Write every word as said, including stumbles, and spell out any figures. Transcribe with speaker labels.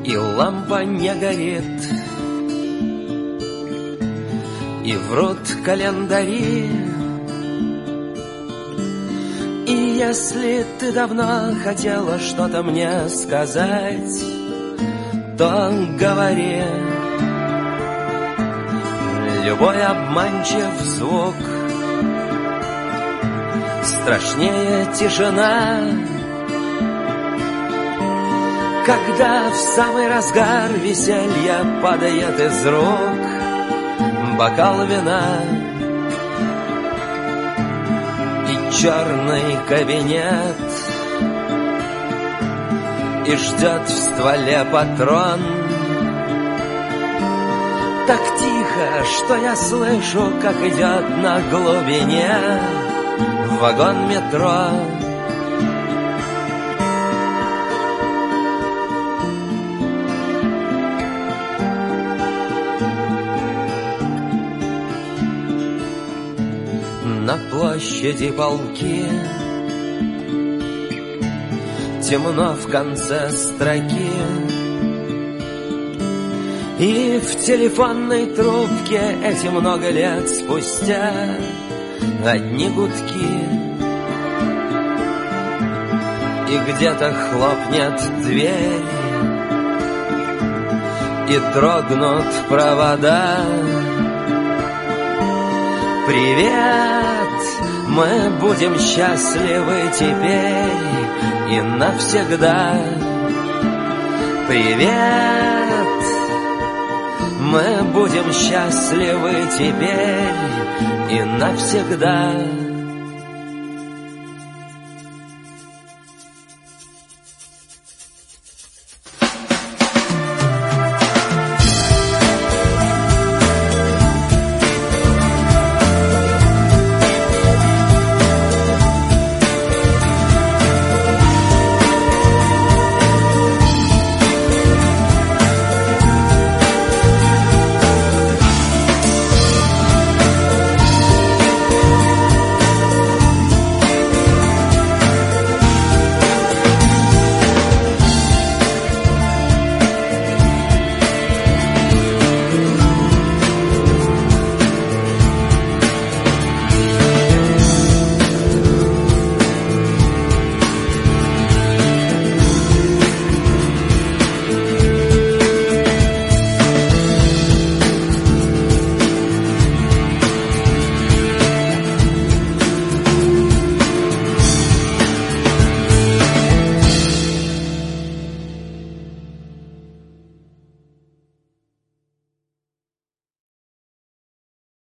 Speaker 1: и лампа не горит, и врут календари. И если ты давно хотела что-то мне сказать, то говори. Любой обманчив звук страшнее тишина, когда в самый разгар веселья падает из рук бокал вина. И черный кабинет, и ждет в стволе патрон. Так тихо, что я слышу, как идет на глубине вагон метро. На площади полки, темно в конце строки, и в телефонной трубке эти много лет спустя одни гудки. И где-то хлопнет дверь, и дрогнут провода. Привет, мы будем счастливы теперь и навсегда. Привет, мы будем счастливы теперь и навсегда.